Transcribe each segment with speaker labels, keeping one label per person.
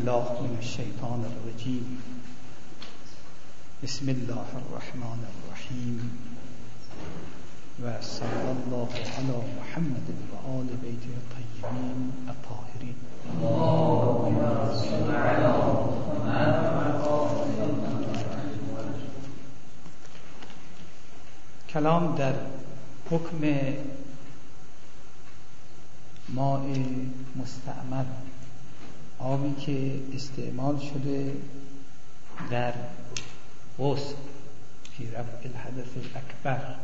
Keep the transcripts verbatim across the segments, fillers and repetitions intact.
Speaker 1: بالله من الشیطان الرجیم. بسم الله الرحمن الرحیم و صلی الله علی محمد و آل بیته الطیبین الطاهرین. اللهم صل علی محمد. کلام در حکم ماء مستعمل، آبی که استعمال شده در غسل فی رفع الحدث الاکبر.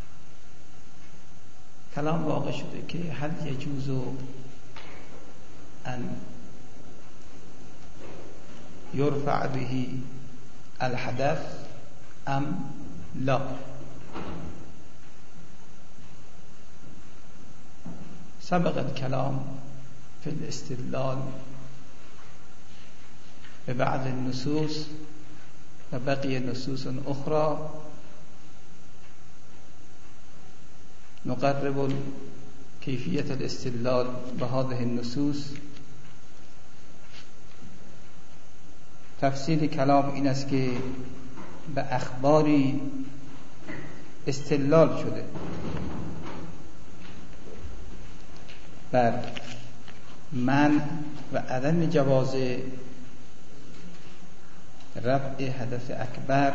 Speaker 1: کلام واقع شده که هل یجوز ان یرفع به الحدث ام لا. سبق الكلام في الاستدلال ببعض النصوص و بقي نصوص أخرى نقرب كيفية الاستدلال بهذه النصوص. تفصیل کلام این است که به اخباری استدلال شده بر منع و عدم جواز رفع حدث اکبر،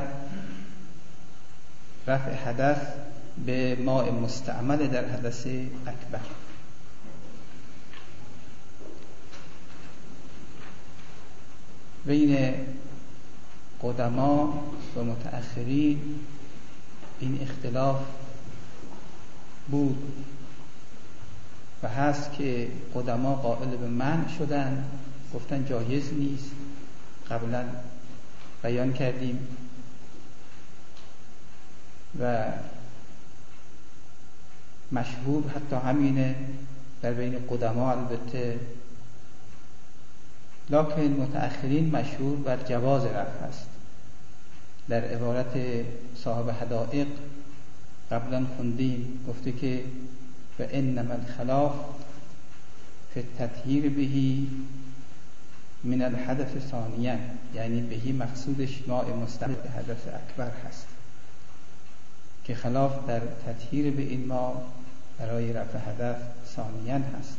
Speaker 1: رفع حدث به ماء مستعمل در حدث اکبر. بین قدما و متأخرین این اختلاف بود و هست که قدما قائل به منع شدن، گفتن جایز نیست. قبلا بیان کردیم و مشهور حتی همینه در بین قدما البته، لکن متأخرین مشهور بر جواز رفع است. در عبارت صاحب حدائق قبلا خوندیم، گفته که و انما الخلاف فی التطهیر بهی من الحدث ثانیا، یعنی بهی مقصودش ماء مستعمل حدث اکبر هست که خلاف در تطهیر به این ماء برای رفع حدث ثانیا هست.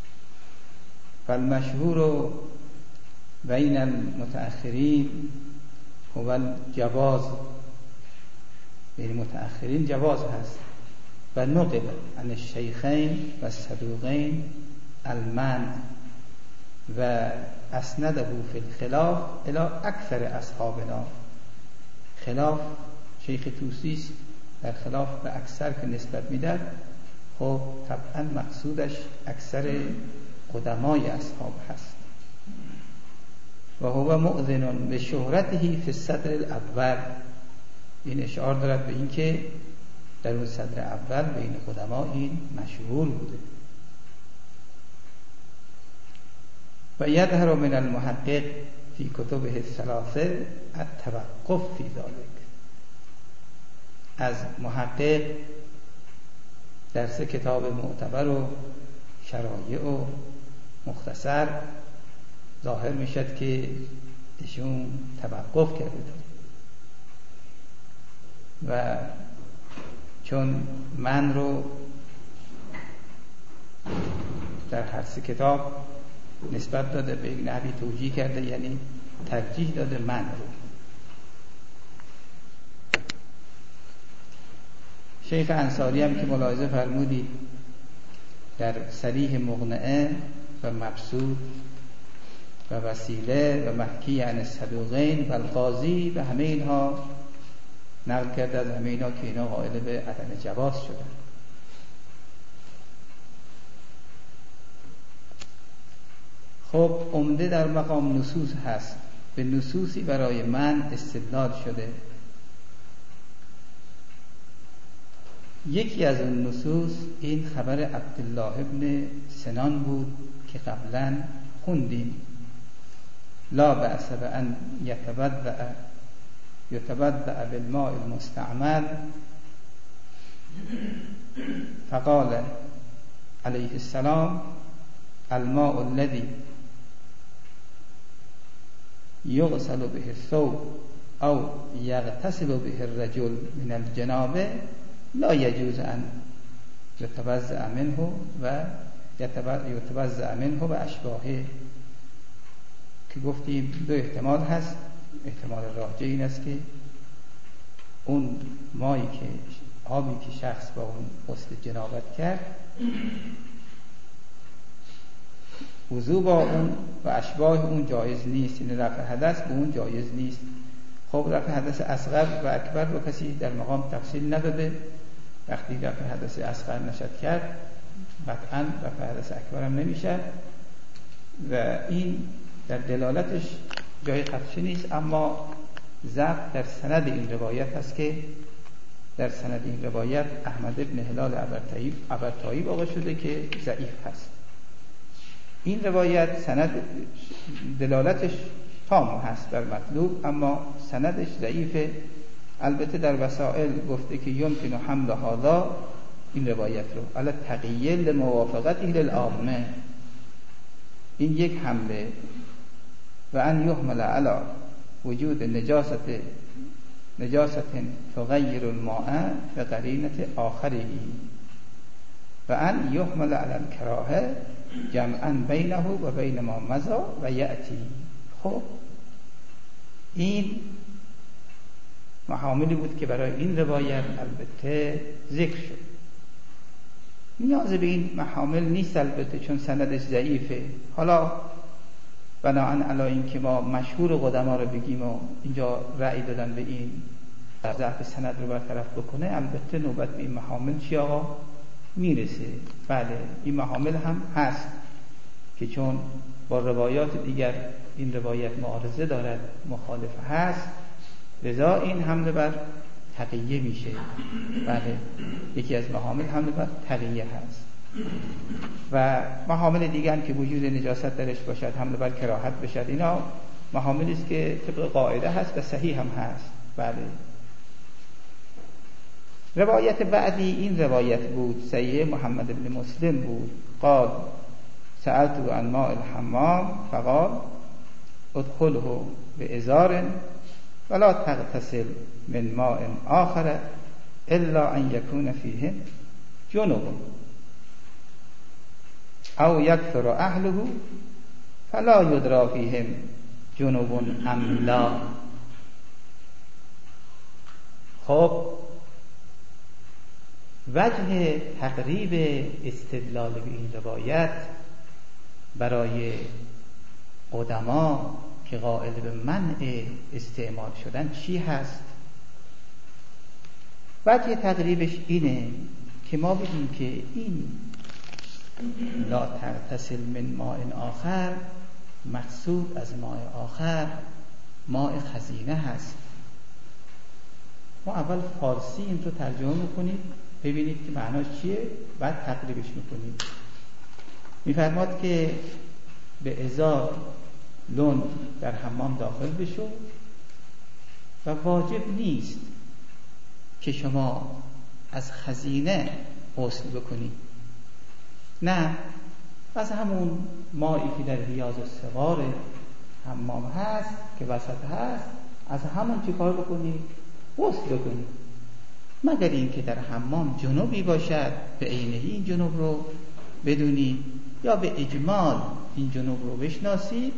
Speaker 1: فالمشهور بین المتأخرین هو الجواز، یعنی متأخرین جواز هست. و نقل عن الشیخین و الصدوقین المنع و اسنده فی الخلاف الی اکثر اصحابنا. خلاف شیخ طوسی است، در خلاف به اکثر که نسبت میداد، خب طبعا مقصودش اکثر قدمای اصحاب هست. و هو مؤذن به شهرته فی الصدر الاول. این اشعار دارد به این که در اون صدر اول بین قدما این مشهور بوده. و یظهر من المحقق فی کتبه الثلاثه التوقف فی ذلک. از محقق در سه کتاب معتبر و شرایع و مختصر ظاهر میشد که ایشون توقف کرده و چون من رو در هر سه کتاب نسبت داده، به یک نحوی توجیه کرده، یعنی ترجیح داده من رو. شیخ انصاری هم که ملاحظه فرمودید در صریح مقنعه و مبسوط و وسیله و محکی عن الصدوقین و القاضی و همه اینها نقل کرده از همه اینا که اینا قائل به عدم جواز شدن. خب عمده در مقام نصوص هست، به نصوصی برای من استدلال شده. یکی از اون نصوص این خبر عبدالله ابن سنان بود که قبلا خوندیم. لا بأس بأن يتبدأ يتبدأ بالماء المستعمل، فقال عليه السلام الماء الذي یغسل به الثوب او یغتسل به الرجل من الجنابه لا یجوز ان یتوضأ منه و یتوضأ منه و اشباهه، که گفتیم دو احتمال هست. احتمال راجح این است که اون مایی که آبی که شخص با اون غسل جنابت کرد وضو با اون و اشباه اون جایز نیست، یعنی رفع حدث به اون جایز نیست. خب رفع حدث اصغر و اکبر رو کسی در مقام تفصیل نداده. وقتی رفع حدث اصغر نشد کرد قطعا رفع حدث اکبر هم نمیشه و این در دلالتش جای خدشه نیست. اما ضعف در سند این روایت هست که در سند این روایت احمد بن هلال عبرتایی واقع شده که ضعیف هست. این روایت سند دلالتش تام هست بر مطلوب اما سندش ضعیفه. البته در وسائل گفته که یمکن حمل هذا، این روایت رو علی تقیه لموافقته للعامه، این یک حمله، و ان یحمل علی وجود نجاست نجاست تغیر الماء بقرینه آخره و ان یحمل علی الکراهه جمعا بینه و بین ما مضی و یأتی. خب این محاملی بود که برای این روایت البته ذکر شد. نیاز به این محامل نیست البته چون سندش ضعیفه. حالا بناهن علی این که ما مشهور قدما رو بگیم و اینجا رأی دادن به این ضعف سند رو برطرف بکنه، البته نوبت به این محامل چی آقا میرسه. بله این محامل هم هست که چون با روایات دیگر این روایت معارضه دارد، مخالف هست، لذا این حمله بر تقیه میشه. بله یکی از محامل حمله بر تقیه هست و محامل دیگر که وجود نجاست درش باشد حمله بر کراهت بشد. اینا محاملی است که طبق قاعده هست و صحیح هم هست. بله روایت بعدی این روایت بود، صحیح محمد بن مسلم بود. قال سألت عن ماء الحمام فقال ادخله بإزار ولا تغتسل من ماء آخر الا ان يكون فيه جنوب او يكثر اهله فلا يدرى فيهم جنوب ام لا. خب وجه تقریب استدلال به این روایت برای قدما که قائل به منع استعمال شدن چی هست؟ وجه تقریبش اینه که ما بگیم که این لا تغتسل من ماء آخر مقصود از ماء آخر ماء خزینه هست. ما اول فارسی این رو ترجمه میکنیم ببینید که معناش چیه، بعد تقریبش میکنیم. میفرماد که به ازار لون در حمام داخل بشو و واجب نیست که شما از خزینه غسل بکنی، نه از همون مایی که در ریاض الصغار حمام هست که وسط هست از همون چی کار بکنی؟ غسل بکنی، مگر این که در حمام جنوبی باشد به عینه این جنوب رو بدونی یا به اجمال این جنوب رو بشناسید،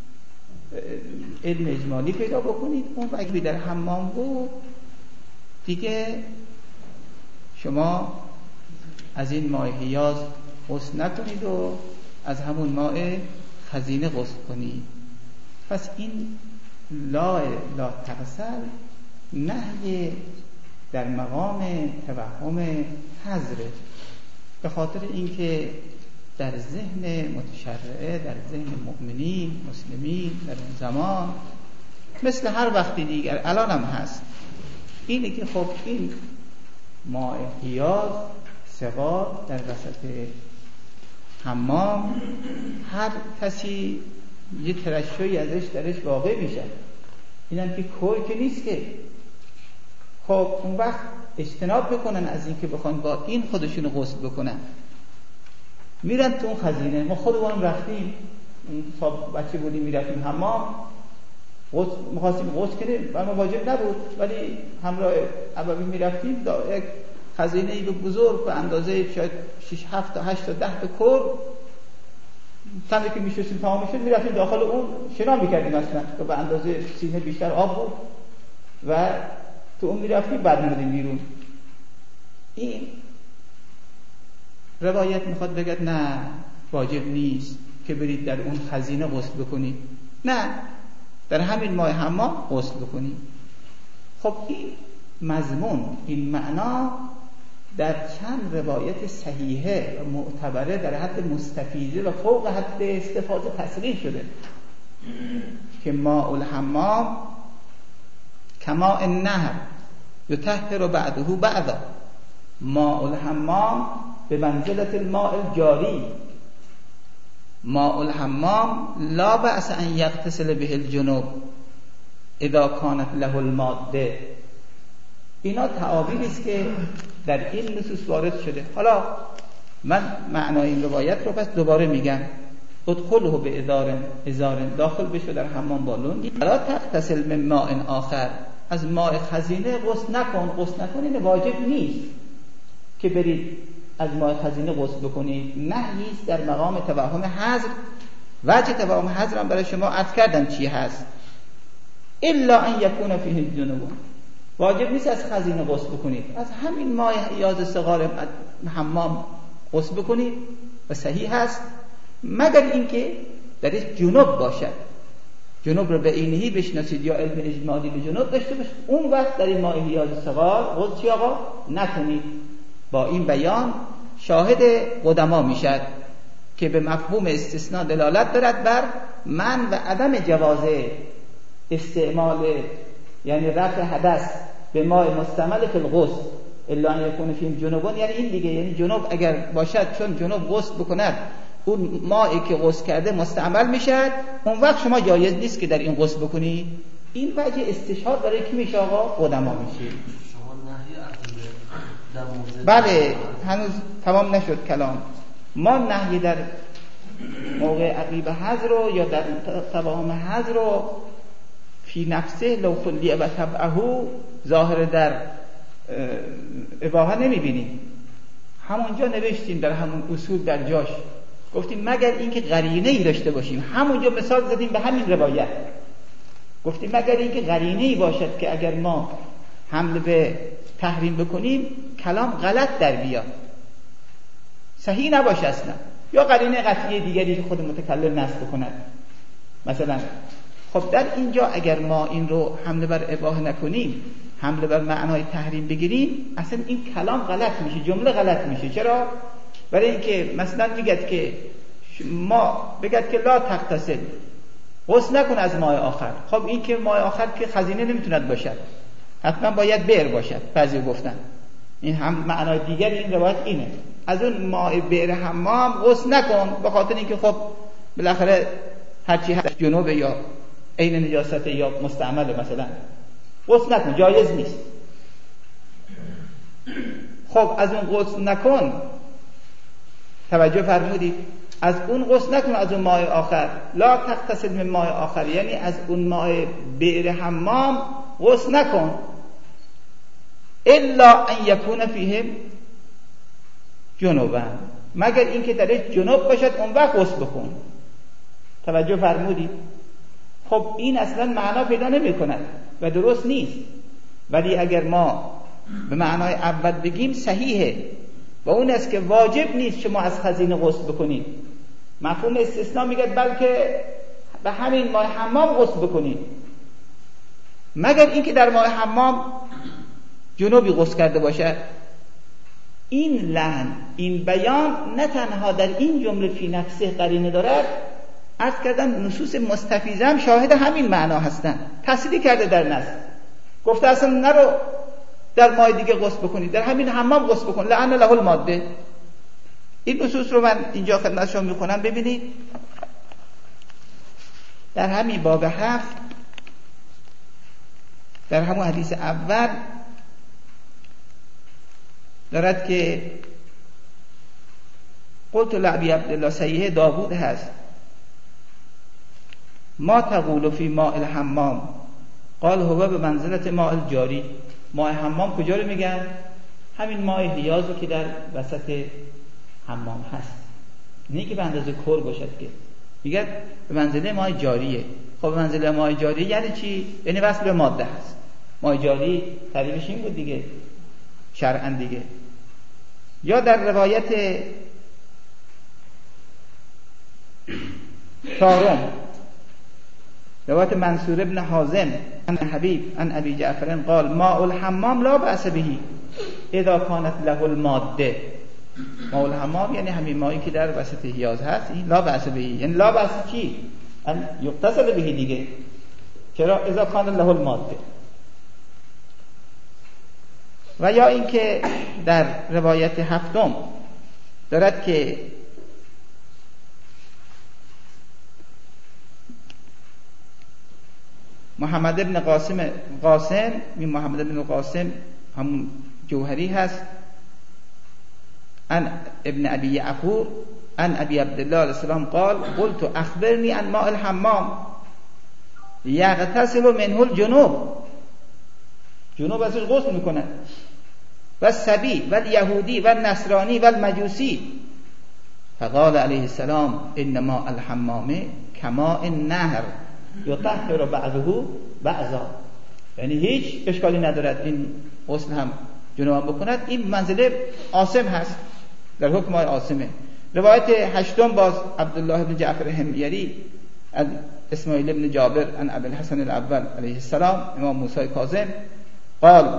Speaker 1: علم اجمالی پیدا بکنید. اون وقتی در حمام بود دیگه شما از این ماء حیاض غسل نکنید و از همون ماء خزینه غسل کنید. پس این لا لا تغسل نهی در مقام توهم حذره، به خاطر اینکه در ذهن متشرعه، در ذهن مؤمنین مسلمین در اون زمان مثل هر وقتی دیگر الان هم هست اینه که خب این ماء حیاض صغار در وسط حمام هر کسی یه ترشحی ازش درش واقع میشه، اینم که کوی که نیست که. خب اون وقت اجتناب بکنن از این که بخوان با این خودشون غسل بکنن، میرن تو اون خزینه. ما خودمون رفتیم، اون بچه بودیم میرفتیم حمام، غسل می‌خواستیم غسل کنیم و ما واجب نبود، ولی همراه ابوی می‌رفتیم یک خزینه‌ای بزرگ به اندازه شاید شش هفت تا هشت تا ده تا کر تنی که می‌شستیم تمام می‌شد می‌رفتیم داخل اون شنا می‌کردیم اصلا که به اندازه سینه بیشتر آب بود و تو اون می‌رفتیم بعد می‌رفتیم بیرون. این روایت میخواد بگه نه واجب نیست که برید در اون خزینه غسل بکنید، نه در همین ماه حمام غسل بکنید. خب این مضمون، این معنا در چند روایت صحیحه و معتبره در حد مستفیضه و فوق حد استفاده تصریح شده که ماء الحمام کماء النهر یطهر بعده بعضا. ماء الحمام به منزلت الماء الجاری، ماء الحمام لا بأس ان یغتسل به الجنوب اذا كانت له الماده. اینا تعابیری است که در این نصوص وارد شده. حالا من معنای این روایت رو پس دوباره میگم. ادخله به ازار ازار داخل بشو در حمام بالون، لا تغتسل من ماء آخر، از ماء خزینه غسل نکن. غسل نکن این واجب نیست که برید از ماء خزینه غسل بکنید، نهی است در مقام توهم حظر. وجه توهم حظر هم برای شما عرض کردم چی هست. الا ان یکون فیه جنوب، واجب نیست از خزینه غسل بکنید، از همین ماء حیاض صغار حمام غسل بکنید و صحیح هست، مگر اینکه درش جنوب باشد. جنوب رو به عینهی بشناسید یا علم اجمالی به جنوب داشته باشید، اون وقت در این ماء حیاض صغار غسل چی آقا نکنید. با این بیان شاهد قدما میشد که به مفهوم استثناء دلالت دارد بر من و عدم جواز استعمال، یعنی رفع حدث به ماء مستعمل فی الغسل الا ان یکون فیه جنوب. یعنی این دیگه، یعنی جنوب اگر باشد چون جنوب غسل بکند اون مائی که غسل کرده مستعمل میشد، اون وقت شما جایز نیست که در این غسل بکنی. این وجه استشهاد برای کی میشه آقا؟ قدما میشه. بله هنوز تمام نشد کلام. ما نهی در موقع عقیب حظر رو یا در توهم حظر رو فی نفسه لو کلیه و تبعه ظاهر در اباحه نمیبینیم. همونجا نوشتیم در همون اصول در جاش گفتیم مگر اینکه قرینه ای داشته باشیم. همونجا مثال زدیم به همین روایت، گفتیم مگر اینکه قرینه ای باشد که اگر ما حمل به تحریم بکنیم کلام غلط در بیاد، صحیح نباشه اصلا، یا قرینه قطعی دیگری که خود متکلم نصب بکند مثلا. خب در اینجا اگر ما این رو حمله بر اباحه نکنیم، حمله بر معنای تحریم بگیریم، اصلا این کلام غلط میشه، جمله غلط میشه. چرا؟ برای اینکه مثلا میگد که ما بگد که لا تغتسل، غسل نکن از ماء آخر. خب این که ماء آخر که خزینه نمیتوند باشد، حتما باید بئر باشد. بعضی گفتن این هم معنای دیگری این روایت اینه، از اون ماء بئر حمام غسل نکن، به خاطر اینکه خب بالاخره هرچی هست جنوب یا عین نجاست یا مستعمل مثلا، غسل نکن، جایز نیست. خب از اون غسل نکن، توجه فرمودید، از اون غسل نکن، از اون ماء آخر. لا تغتسل من ماء آخر، یعنی از اون ماء بئر حمام غسل نکن الا ان یکون فیه جنوبا، مگر اینکه درش جنوب باشد، اون وقت غسل بکن. توجه فرمودید؟ خب این اصلا معنا پیدا نمی کند و درست نیست. ولی اگر ما به معنای اول بگیم صحیحه، و اون است که واجب نیست شما از خزینه غسل بکنید. مفهوم استثناء میگه بلکه به همین ماء حمام غسل بکنید، مگر اینکه در ماء حمام جنوبی غسل کرده باشد. این لعن، این بیان نه تنها در این جمله فی نفسه قرینه دارد، عرض کردم نصوص مستفیضه هم شاهد همین معنا هستند. تصریح کرده در نص، گفته اصلا نرو در ماء دیگه غسل بکنید، در همین حمام غسل بکن، لعن له الماده. این نصوص رو من اینجا خدمت شما میخونم ببینید. در همین باب هفت، در همون حدیث اول دارد که قلت لعبی عبدالله صحیح داوود هست، ما تقول فی ماء الحمام؟ قال هو به منزلت ماء الجاری. ماء حمام کجا رو میگن؟ همین ماء حیاض که در وسط حمام هست، نه که به اندازه کور باشد، که میگن به منزله ماء جاریه. خب به منزله ماء جاری یعنی چی؟ یعنی وصل به ماده هست. ماء جاری تعریفش این بود دیگه شرعاً دیگه. یا در روایت چهارم، روایت منصور ابن حازم عن حبیب عن ابی جعفر قال ماء الحمام لا بأس به اذا كانت له الماده. ماء الحمام یعنی همین مایی که در وسط حیاض هست، این لا بأس به، یعنی لا بأس چی؟ ان یغتسل به دیگه. چرا؟ اذا كان له الماده. و یا اینکه در روایت هفتم دارد که محمد ابن قاسم قاسم می محمد ابن قاسم همون جوهری هست، ان ابن ابی یعفور ان ابی عبدالله علیه السلام قال قلت اخبرنی عن ماء الحمام یغتسل منه الجنوب. جنوب ازش غسل میکنن. و الصبی و الیهودی و النصرانی و المجوسی. فقال علیه السلام انما الحمام کماء النهر یطهر بعضه بعضا. یعنی هیچ اشکالی ندارد این غسل هم جنوب بکند، این منزله عاصم هست، در حکم های عاصمه. روایت هشتم باز عبدالله بن جعفر حمیری از اسماعیل ابن جابر عن ابی الحسن الاول علیه السلام امام موسی کاظم قال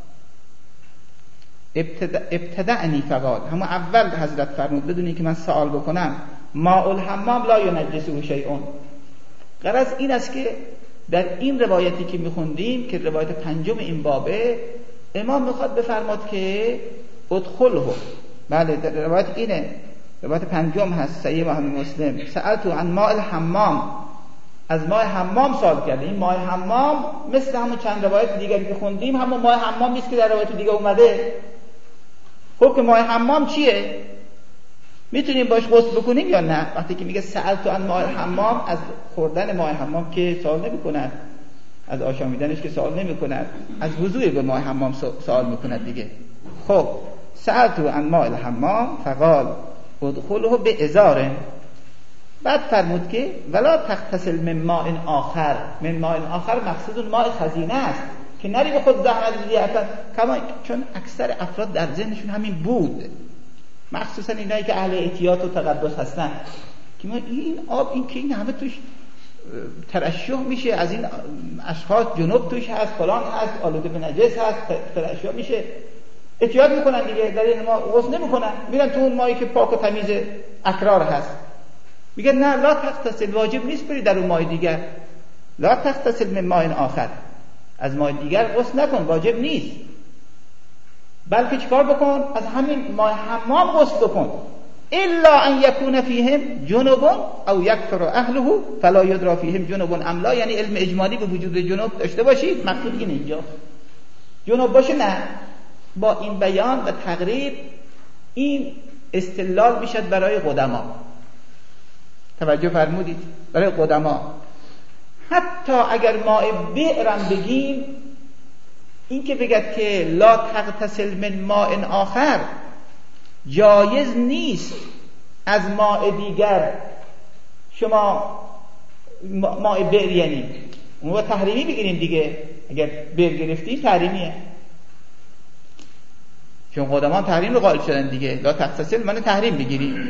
Speaker 1: ابتدعنی فقال، همون اول حضرت فرمود بدون اینکه من سوال بکنم ماء الحمام لا ینجسه شیء. غرض این است که در این روایتی که میخوندیم که روایت پنجم این بابه، امام میخواد بفرماد که ادخله. بله در روایت اینه، روایت پنجم هست صحیح محمد مسلم، سألتو عن ماء الحمام، از ماء حمام سوال کرده. این ماء حمام مثل همون چند روایت دیگری که خوندیم همون ماء حمام نیست که در روایت دیگه اومده. حکم ماء حمام چیه؟ میتونیم باش غسل بکنیم یا نه؟ وقتی که میگه سألتو عن ماء الحمام، از خوردن ماء حمام که سوال نمی‌کند، از آشامیدنش که سوال نمی‌کند، از وضوء به ماء حمام سوال می‌کند دیگه. خب سألتو عن ماء الحمام فقال ادخله بازار. بعد فرمود که ولا تغتسل من ماء آخر. من ماء آخر مقصود ماء خزینه است که نری به خود زحمت بدی، کما چون اکثر افراد در ذهنشون همین بود، مخصوصا اینایی که اهل احتیاط و تقدس هستن، که ما این آب این که این همه توش ترشح میشه، از این اشخاص جنوب توش هست، فلان هست، آلوده به نجس هست، ترشح میشه، احتیاط میکنن دیگه، در این ما غسل نمیکنن، میرن تو اون مایی که پاک و تمیز اکرار هست. میگه نه لا تغتسل، واجب نیست بری در اون مای دیگر. لا تغتسل من ماء آخر، از مای دیگر غسل نکن، واجب نیست. بلکه چیکار بکن؟ از همین ماء حمام غسل بکن. الا ان یکون فیهم جنوب او یکفر اهله فلا یدری فیهم جنوب ام لا. یعنی علم اجمالی به وجود جنوب داشته باشید، مقصود این اینجا جنوب باشه نه. با این بیان و تقریب این استدلال میشد برای قدما. توجه فرمودید؟ برای قدما حتی اگر ماء بئرم بگیم، این که بگد که لا تغتسل من ماء آخر، جایز نیست از ماء دیگر شما ماء بئر، یعنی اون رو تحریمی بگیریم دیگه. اگر بئر گرفتیم تحریمیه، چون قدما تحریم رو قائل شدن دیگه. لا تغتسل من تحریم بگیریم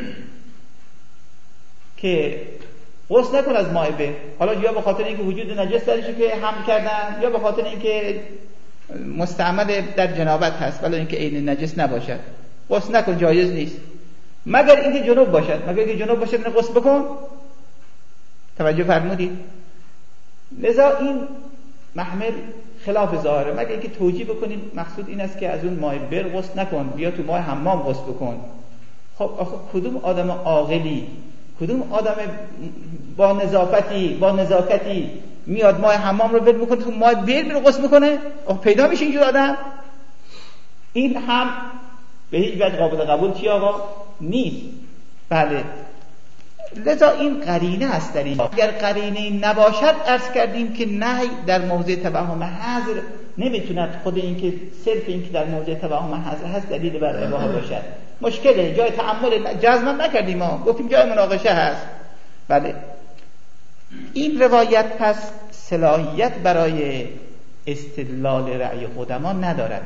Speaker 1: که غسل نکن از ماء بئر. حالا یا به خاطر اینکه وجود نجس درشه که حمل کردن، یا به خاطر اینکه مستعمل در جنابت هست ولی اینکه عین نجس نباشد، غسل نکن، جایز نیست. مگر اینکه جنوب باشد، مگر اینکه جنوب باشد نه غسل بکن. توجه فرمودید؟ لذا این محمل خلاف ظاهره. مگر اینکه توجیه بکنیم مقصود این است که از اون ماء بئر غسل نکن، بیا تو ماء حمام غسل بکن. خب آخه کدوم آدم عاقلی، کدوم آدم با نظافتی با نزاکتی میاد ماء حمام رو ول میکنه تو ماء بئر میره غسل میکنه؟ پیدا میشه اینجور آدم؟ این هم به هیچ وجه قابل قبول چی آقا نیست. بله لذا این قرینه است در این. اگر قرینه نباشد عرض کردیم که نهی در موضع توهم حظر نمیتوند خود این که صرف این که در موضع توهم حظر هست دلیل بر اباحه باشد. مشکله، جای تأمل جزم نکردیم، ما گفتیم جای مناقشه هست. بله این روایت پس صلاحیت برای استدلال رأی قدما ندارد.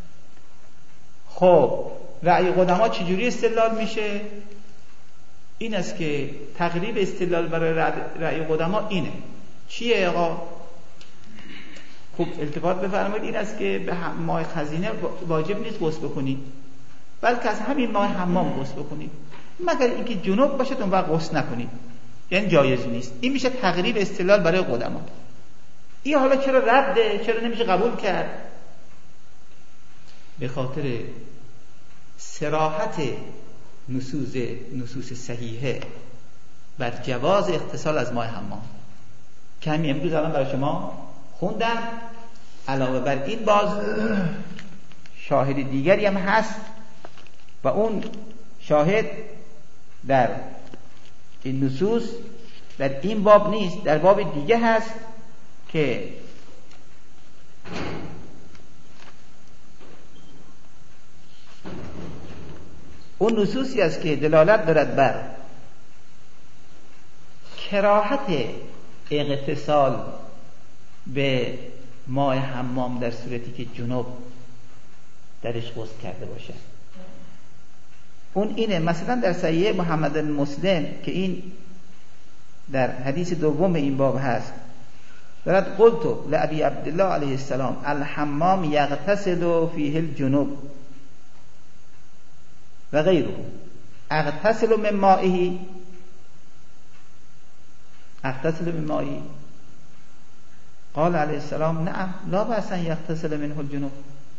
Speaker 1: خب رأی قدما چجوری استدلال میشه؟ این است که تقریب استدلال برای رأی قدما اینه. چیه آقا؟ خوب التفات بفرمایید. این است که به ماه خزینه واجب نیست غسل بکنید، بلکه از همین ماه حمام غسل بکنید، مگر اینکه جنوب باشه اون وقت غسل نکنید، یعنی جایز نیست. این میشه تقریب استدلال برای قدما. این حالا چرا رده؟ چرا نمیشه قبول کرد؟ به خاطر صراحت نصوص نصوص صحیحه بر جواز اغتسال از ماه حمام که همین امروز الان برای شما خوندم. علاوه بر این باز شاهد دیگری هم هست و اون شاهد در این نصوص در این باب نیست، در باب دیگه هست که اون نصوصی است که دلالت دارد بر کراهت اغتسال به ماء حمام در صورتی که جنوب درش غسل کرده باشد. اون اینه مثلا در صحیح محمد مسلم که این در حدیث دوم این باب هست، دارد قلت لابی عبدالله علیه السلام الحمام یغتسل فیه الجنوب و غیره اغتسل من مائه اغتسل من مائه قال علیه السلام نعم لا بأس ان یغتسل منه الجنوب.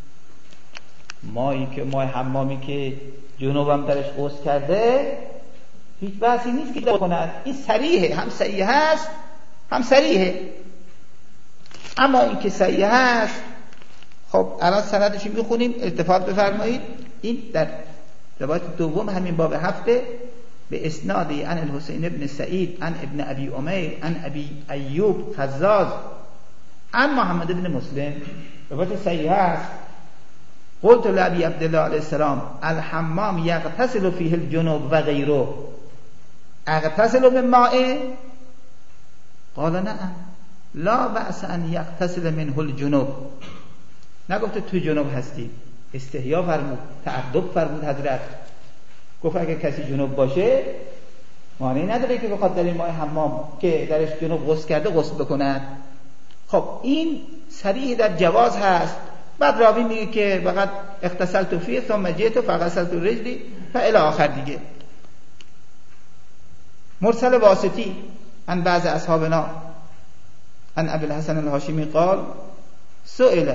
Speaker 1: مایی که ماه حمامی که جنوبم درش غسل کرده هیچ بحثی نیست که کند. این صریحه، هم صحیح هست هم صریحه. اما این که صحیح هست، خب الان سندش میخونیم، التفات بفرمایید. این در روایت دوم همین باب هفته به اسنادی عن الحسین ابن سعید عن ابن ابی امیر عن ابی ایوب خزاز عن محمد ابن مسلم، روایت صحیح است. قلت لابی عبدالله علیه السلام الحمام یغتسل فیه الجنوب و غیره اغتسل من مائه قال نعم لا بأس ان یغتسل منه الجنوب. نگفت تو جنوب هستی، استحیا فرمود، تعدب فرمود حضرت. گفت اگه کسی جنوب باشه مانعی نداره که بخواد در این ماه حمام که درش جنوب غسل کرده غسل بکند. خب این صریح در جواز هست. بعد راوی میگه که فقط اغتسلت فیه ثم جئت فغسلت رجلی فالی آخر دیگه. مرسل واسطی عن بعض اصحابنا عن ابی الحسن الهاشمی قال سئل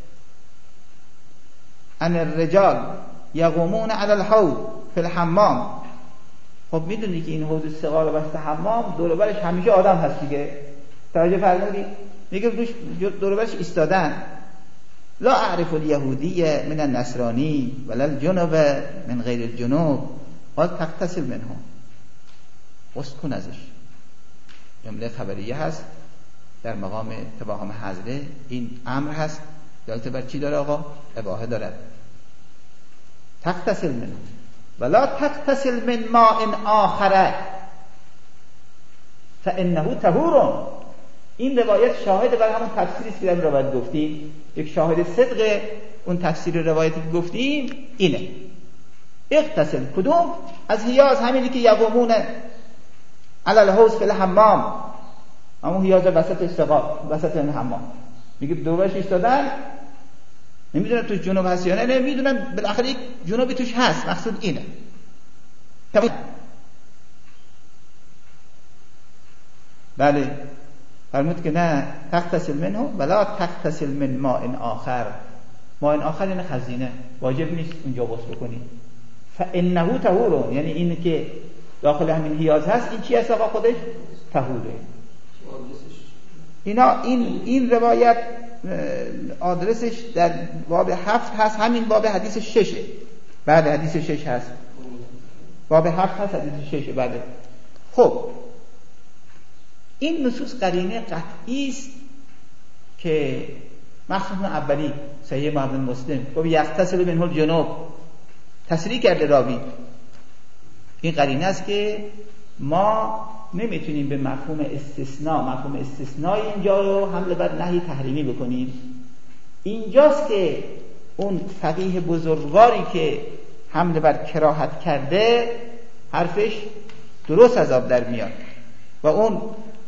Speaker 1: عن الرجال یقومون علی الحوض فی الحمام. خب میدونی که این حوض صغار و بسته حمام دور و برش همیشه آدم هست دیگه. توجه فرمودید؟ میگه دور و برش ایستادن. لا اعرف الیهودی من النصرانی ولا الجنوب من غیر الجنوب قال تغتسل منهم. غسل کن ازش. جمله خبریه هست در مقام توهم حضره. این امر هست دلالت بر چی داره آقا؟ اباحه دارد. تغتسل منه ولا تغتسل من ماء آخر فانه طهور. این روایت شاهد بر همون تفسیری است که در روایت گفتیم. یک شاهد صدق اون تفسیر روایتی که گفتیم اینه. اغتسل کدوم؟ از حیاض همینی که یقومون علی الحوض فی الحمام، همون حیاض وسط استقا وسط حمام. میگه دوبارش ایستادن، نمیدونن توش جنوب هست یا نه، نمیدونن بالاخره یک جنوبی توش هست. مقصود اینه. بله فرمود که نه تغتسل منه ولا تغتسل من ماء آخر. ماء آخر یعنی خزینه، واجب نیست اونجا غسل بکنی. فانه طهور، یعنی این که داخل همین حیاض هست این چی هست آقا؟ خودش طهوره. اینا این این روایت آدرسش در باب هفت هست، همین باب حدیث ششه. بعد حدیث شش هست، باب هفت هست حدیث ششه. بعد خب این نصوص قرینه قطعی است که مخصوصا اولی صحیح محمد مسلم گفت یغتسل منه الجنوب، تصریح کرده راوی. این قرینه است که ما نمیتونیم به مفهوم استثناء مفهوم استثنای اینجا رو حمله بر نهی تحریمی بکنیم. اینجاست که اون فقیه بزرگواری که حمله بر کراهت کرده حرفش درست از آب در میاد و اون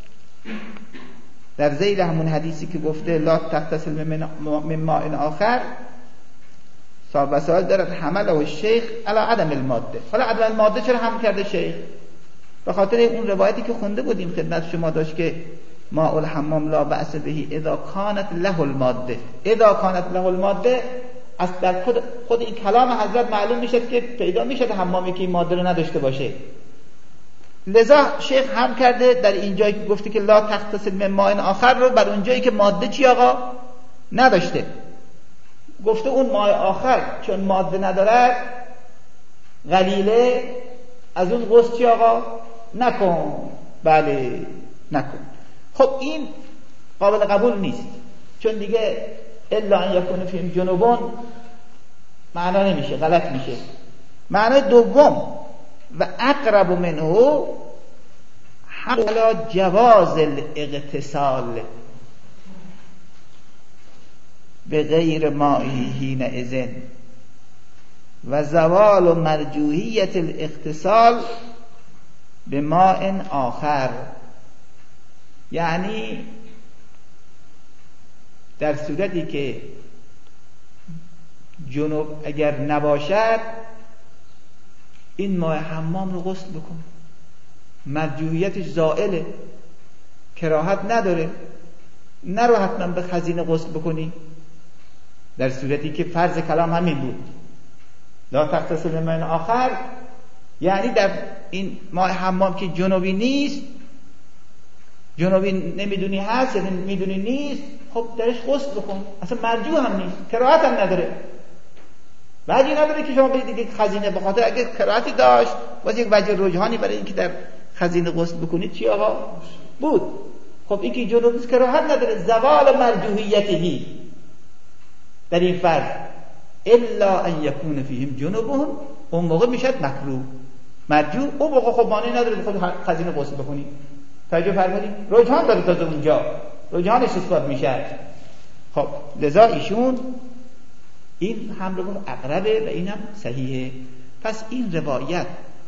Speaker 1: در ذیل همون حدیثی که گفته لا تغتسل من ماء آخر صاحب سوال دارد حمله الشیخ علی عدم الماده. حالا عدم الماده چرا هم کرده شیخ؟ به خاطر اون روایتی که خونده بودیم خدمت شما داشت که ماء الحمام لا بأس به اذا کانت له الماده. اذا کانت له الماده از در خود, خود این کلام حضرت معلوم میشه که پیدا میشه حمامی که این ماده رو نداشته باشه. لذا شیخ هم کرده در این جایی که گفته که لا تغتسل من ماء آخر رو بر اون جایی که ماده چی آقا نداشته. گفته اون ماء آخر چون ماده ندارد غلیله از اون غسل چی آقا نکن. بله نکن. خب این قابل قبول نیست چون دیگه الا ان یکون فیهم جنوبون معنا نمیشه، غلط میشه. معنای دوم و اقرب منه حق جواز الاغتسال به غیر مائی حین اذن و زوال مرجوحیت الاغتسال به ماء آخر. یعنی در صورتی که جنوب اگر نباشد این ماء حمام رو غسل بکن، مرجوحیتش زائله، کراهت نداره، نرو حتما به خزینه غسل بکنی. در صورتی که فرض کلام همین بود لا تغتسل من آخر، یعنی در این ماء حمام که جنوبی نیست، جنوبی نمیدونی هست یعنی میدونی نیست، خب درش غسل بکن، اصلا مرجوح هم نیست، کراهت هم نداره. وجهی نداره که شما برید دیگه خزینه، به خاطر اگه کراهتی داشت باز یک وجه رجحانی برای اینکه در خزینه غسل بکنید چی آقا بود. خب این که جنوب نیست کراهت نداره، زوال مرجوحیتهی در این فرض الا ان یکون فیهم جنوبون، اون موقع میشد مکروه مرجوح، اون موقع خب مانعی نداره به خود خزینه غسل بکنید. توجه فرمودید؟ رجحان داره تا اونجا، رجحانش اثبات میشه. خب لذا ایشون این هم رو اقربه و اینم صحیحه. پس این روایت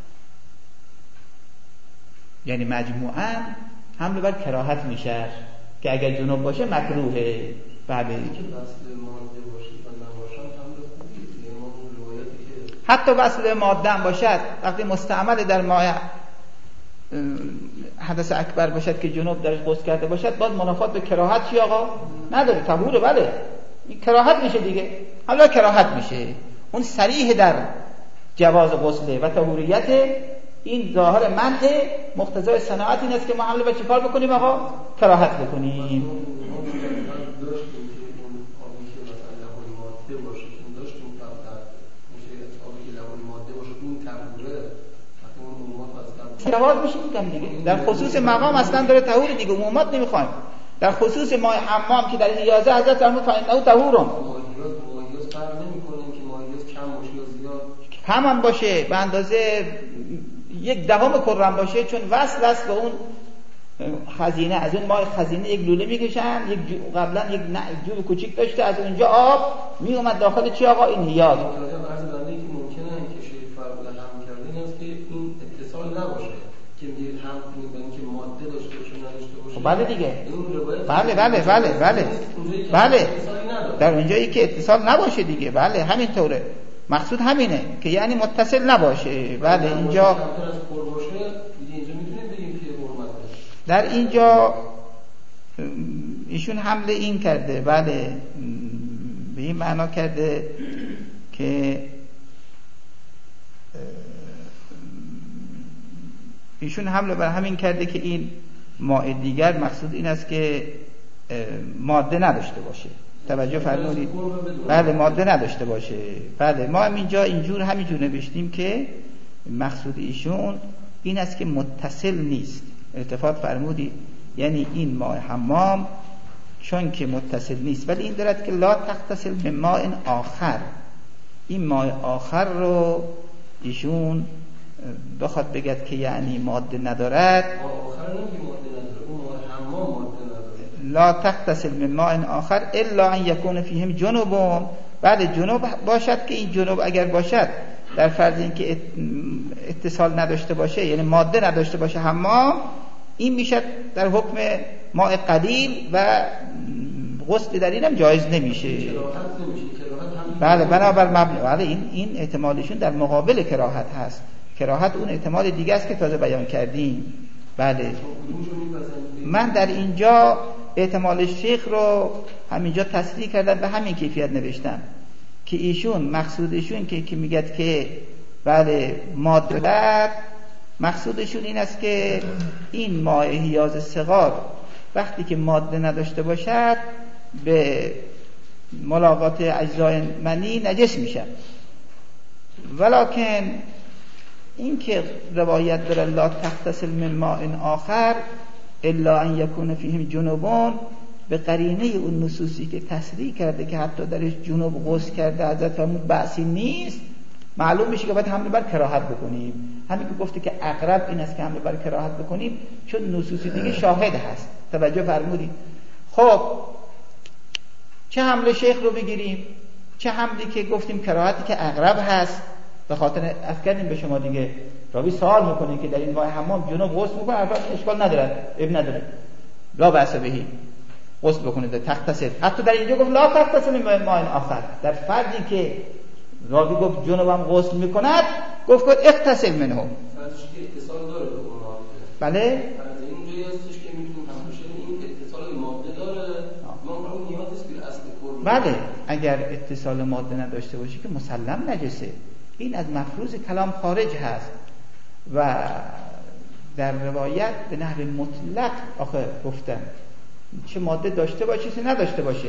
Speaker 1: یعنی مجموعاً حمله بر کراهت میشه که اگر جنوب باشه مکروهه. بله حتی وصل ماده هم باشد، وقتی مستعمل در ماء حدث اکبر باشد که جنوب درش غسل کرده باشد، باز منافات به کراهت چی آقا نداره، طهوره. بله این کراهت میشه دیگه، حالا کراهت میشه. اون صریح در جواز غسل و طهوریت، این ظاهر منع مقتضای صناعت این است که ما حمله به چیکار بکنیم آقا؟ کراهت بکنیم. جواز میشه میگم دیگه، در خصوص مقام اصلا داره طهور دیگه، عمومات نمیخوایم. در خصوص ماء حمام که در حیازه حضرت فرمود فإنه طهورون،
Speaker 2: مایز فرق نمیکنه که مایز کم باشه یا زیاد،
Speaker 1: کم هم باشه به اندازه یک دهم کرم باشه، چون وصل است به اون خزینه. از اون ماء خزینه یک لوله میکشن، یک جو قبلا یک جوب کوچیک داشته، از اونجا آب میومد داخل چی آقا؟ این حیاز.
Speaker 2: عرض بنده که ممکنه که شیخ فرموده هم کرده این است که این اتصال نباشه که میگه هم کنید که ماده داشته باشه نداشته باشه.
Speaker 1: بله دیگه، بله بله بله بله بله در اونجایی که اتصال نباشه دیگه، بله همین طوره. مقصود همینه که یعنی متصل نباشه. بله اینجا در اینجا ایشون حمله این کرده، بله به این معنا کرده که ایشون حمله بر همین کرده که این ماء دیگر مقصود این است که ماده نداشته باشه. توجه فرمودید؟ بله ماده نداشته باشه. بله ما هم اینجا اینجور همینجور نوشتیم که مقصود ایشون این است که متصل نیست. التفات فرمودید یعنی این ماء حمام چون که متصل نیست، ولی این دارد که لا تغتسل من ماء آخر، این ماء آخر رو ایشون بخواد بگد که یعنی ماده ندارد.
Speaker 2: ماء آخر نمیگه ماده نداره، اون ماء حمام ماده نداره.
Speaker 1: لا تغتسل من ماء آخر الا ان یکون فیهم جنوب. بله جنوب باشد که این جنوب اگر باشد در فرض اینکه اتصال نداشته باشه، یعنی ماده نداشته باشه حمام، این میشد در حکم ماء قلیل و غسل در اینم جایز نمیشه.
Speaker 2: کراهت نمیشه. کراهت
Speaker 1: بله بنابر مبنی. بله این این احتمالشون در مقابل کراهت هست. کراهت اون احتمال دیگه است که تازه بیان کردیم. بله من در اینجا احتمال شیخ رو همینجا تصریح کردم، به همین کیفیت نوشتم که ایشون مقصودشون که که میگد که بله ماده، مقصودشون این است که این ماء حیاض صغار وقتی که ماده نداشته باشد به ملاقات اجزای منی نجس میشه. ولکن این که روایت داره لا تغتسل من ماء آخر الا ان یکون فیهم جنوبون، به قرینه اون نصوصی که تصریح کرده که حتی درش جنوب غسل کرده حضرت فرمود بأسی نیست، معلوم میشه که باید حمله بر کراهت بکنیم. همین که گفته که اقرب این است که حمله بر کراهت بکنیم چون نصوصی دیگه شاهد هست. توجه فرمودید؟ خب چه حمله شیخ رو بگیریم، چه حملی که گفتیم کراهتی که اقرب هست؟ به خاطر افکاریم به شما دیگه راوی سوال میکنه که در این ماء حمام جنوب غسل میکنه، البته اشکال نداره، اب نداره، لا بأس بهی غسل بکنه تغتسل. حتی در اینجا گفت لا تغتسل من ماء آخر، در فردی که راوی گفت جنوبم غسل میکند گفت که اغتسل منه،
Speaker 2: فرضش که اتصال داره به اون ماده.
Speaker 1: بله
Speaker 2: اینجایی هستش که میتونیم همشه این اتصال ماده داره، ما اون نیاز است به اصل کل.
Speaker 1: بله اگر اتصال ماده نداشته باشه که مسلم نجسه، این از مفروض کلام خارج هست و در روایت به نحو مطلق آخه گفتن چه ماده داشته باشه چه نداشته باشه.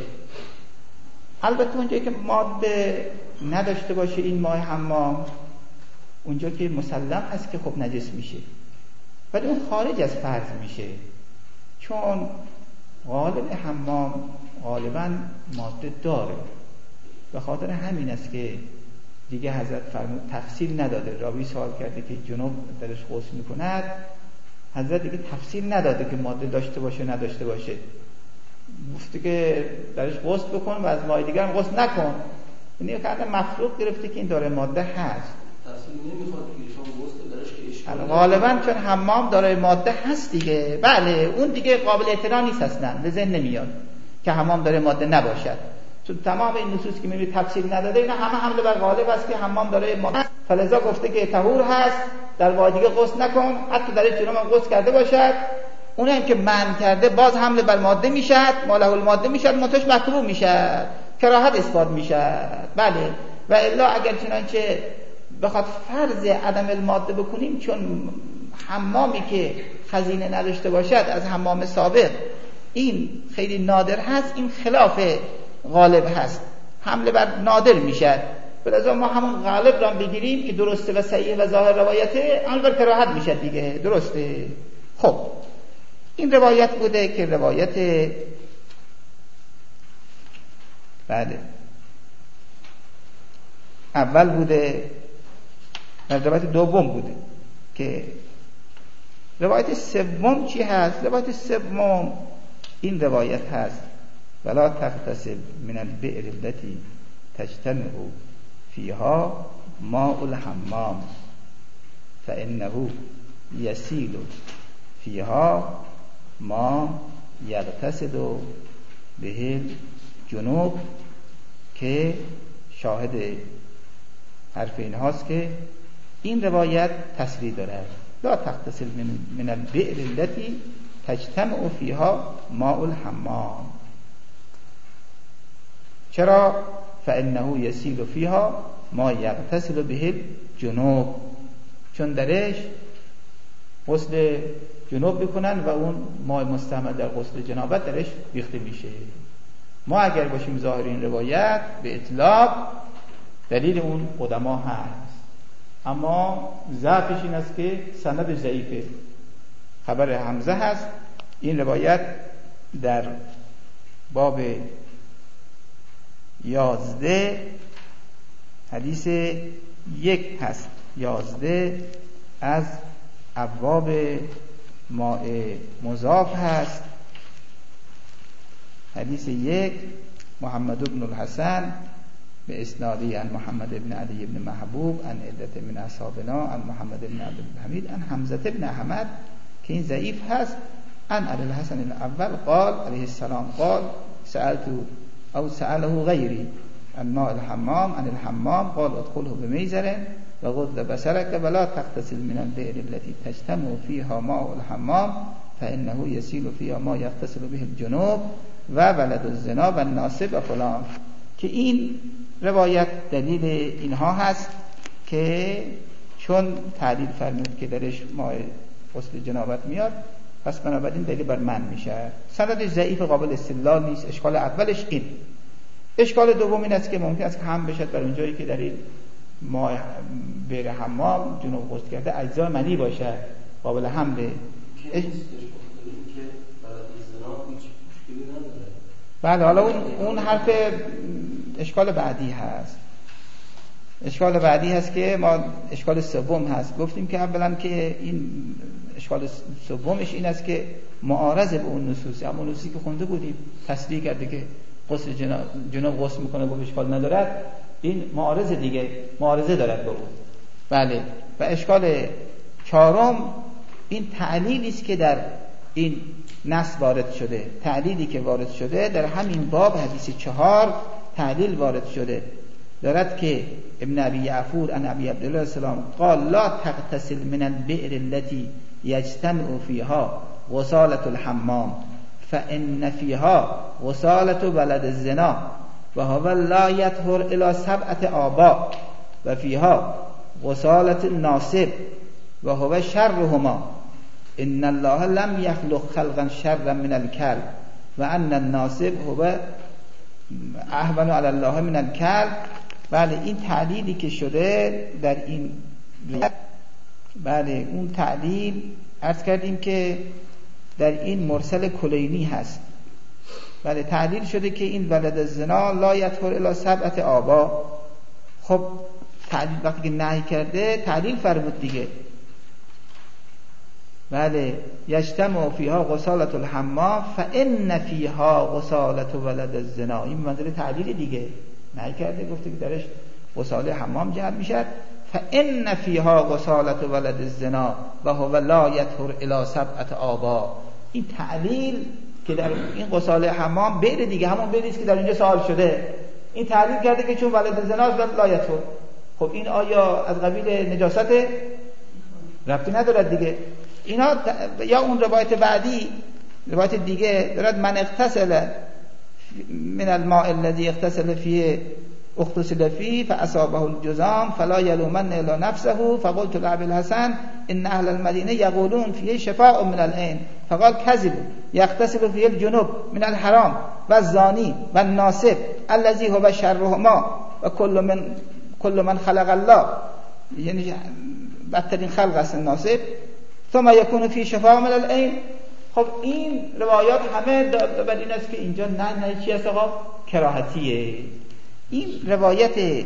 Speaker 1: البته اونجایی که ماده نداشته باشه این ماء حمام، اونجا که مسلم هست که خب نجس میشه، ولی اون خارج از فرض میشه، چون غالب حمام غالبا ماده داره. به خاطر همین است که دیگه حضرت فرمود تفصیل نداده. راوی سوال کرده که جنوب درش غسل میکند، حضرت دیگه تفصیل نداده که ماده داشته باشه نداشته باشه، گفته که درش غسل بکن و از ماء دیگر هم غسل نکن. یعنی که مفروض گرفته که این داره ماده هست.
Speaker 2: تفصیل نمیخواد که شما غسل درش که اشکال
Speaker 1: غالبا چون حمام داره ماده هست دیگه، بله اون دیگه قابل اعتراض نیست اصلا، به ذهن نمیاد که حمام داره ماده نباشد، چون تمام این نصوص که میبینید تفصیل نداده اینا همه حمله بر غالب است که حمام داره ماده، فلذا گفته که طهور هست در ماء دیگه غسل نکن، حتی در جنوب هم غسل کرده باشد. اون هم که منع کرده باز حمله بر ماده میشد، ماله الماده میشد، منتش مکروه میشد، کراهت اثبات میشد. بله و الا اگر چنانچه بخواد فرض عدم الماده بکنیم، چون حمامی که خزینه نداشته باشد از حمام سابق این خیلی نادر هست، این خلاف غالب هست، حمله بر نادر میشد. بلذا ما همون غالب را بگیریم که درسته و صحیح و ظاهر روایته، حمله بر کراهت میشد دیگه، درسته. خب این روایت بوده که روایت بله اول بوده و روایت دوم بوده. که روایت سوم چی هست؟ روایت سوم این روایت هست ولا تغتسل من البئر التي تجتمع فيها ماء الحمام فإنه يسيل فيها ما یغتسل به جنوب، که شاهد حرف این هاست که این روایت تصریح دارد لا تغتسل من البئر التي تجتمع فيها ماء الحمام. چرا؟ فإنه يسيل فيها ما یغتسل به جنوب، چون درش غسل جنوب بکنن و اون ماء مستعمل در غسل جنابت درش ریخته میشه. ما اگر باشیم ظاهر این روایت به اطلاق دلیل اون قدما هست، اما ضعفش این است که سند ضعیفه. خبر حمزه هست. این روایت در باب یازده حدیث یک هست، یازده از ابواب ماء مضاف هست. حدیث یک محمد بن الحسن به اسنادی عن محمد بن علی بن محبوب عن عدت من اصحابنا عن محمد بن عبد الحمید عن حمزه بن احمد که این ضعیف هست. عن ابي الحسن الاول قال علیه السلام قال سألت او سأله غیری عن ماء الحمام عن الحمام قال ادخله بمیزر و غض بصرك ولا تغتسل من البئر التي تجتمع فيها ماء الحمام فانه يسيل فيها ما يغتسل به الجنوب و ولد الزنا و الناصب و فلان. که این روایت دلیل اینها هست که چون تعلیل فرمود که درش ماء غسل جنابت میاد، پس بنابراین دلیل بر من میشه. سندش ضعیف، قابل استدلال نیست. اشکال اولش این. اشکال دوم این است که ممکن است که هم بشد بر اونجایی که در این ماء بیر حمام جنوب غسل کرده اجزای منی باشه، قابل حمله. اش... بله، حالا اون اون حرف اشکال بعدی هست. اشکال بعدی هست که ما اشکال سوم هست. گفتیم که اولا که این اشکال سومش این است که معارض به اون نصوص، اما نصوصی که خونده بودیم تصریح کرده که غسل جناب جناب غسل میکنه و اشکال ندارد، این معارض دیگه معارضه دارد با اون. بله. و اشکال چهارم این تعلیلی است که در این نص وارد شده. تعلیلی که وارد شده در همین باب حدیث چهار تعلیل وارد شده، دارد که ابن ابی یعفور عن ابی عبدالله السلام قال لا تغتسل من البئر التي يجتمع فيها غسالة الحمام فإن فيها غسالة ولد الزنا وهو لا يطهر إلى سبعة آباء وفيها غسالة الناصب وهو شرهما إن الله لم يخلق خلقا شرا من الكلب وأن الناصب هو اهون علی الله من الکلب. بله، این تعلیلی که شده در این، بله اون تعلیل عرض کردیم که در این مرسل کلینی هست. بله، تعلیل شده که این ولد الزنا لا یطهر الی سبعة آبا. خب تعلیل وقتی که نهی کرده تعلیل فرمود دیگه. بله، یجتمع فیها غسالة الحمام فان فیها غسالة ولد الزنا. این منظور تعلیل دیگه نهی کرده، گفته که درش غساله حمام جمع میشد. فان فیها غسالة ولد الزنا و هو لا یطهر الی سبعة آبا. این تعلیل که در این غساله حمام بیر دیگه همون بیری است که در اینجا سوال شده. این تعلیل کرده که چون ولد الزنا است لا یطهر. خب این آیا از قبیل نجاست؟ ربطی ندارد دیگه. اینا یا اون روایت بعدی، روایت دیگه دارد من اغتسل من الماء الذي اغتسل فيه اغتسل فيه فاصابه الجذام فلا يلومن الا نفسه فقلت لابي الحسن ان اهل المدينه يقولون فيه شفاء من العين فقال كذب يغتسل فيه الجنوب من الحرام والزاني والناصب الذي هو شرهما وكل من كل من خلق الله، یعنی بدترین خلق است ناصب، ثم يكون في شفاء من العين. خب این روایات همه بر این است که اینجا نه نه چی است آقا؟ کراهتیه. این روایت